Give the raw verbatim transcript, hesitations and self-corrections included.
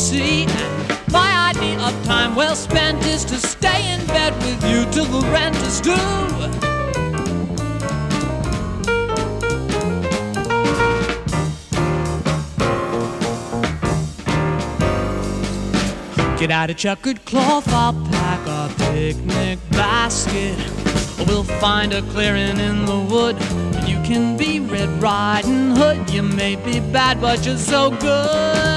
see. My idea of time well spent is to stay in bed with you till the rent is due. Get out a checkered cloth, I'll pack a picnic basket. We'll find a clearing in the wood. You can be Red Riding Hood. You may be bad, but you're so good.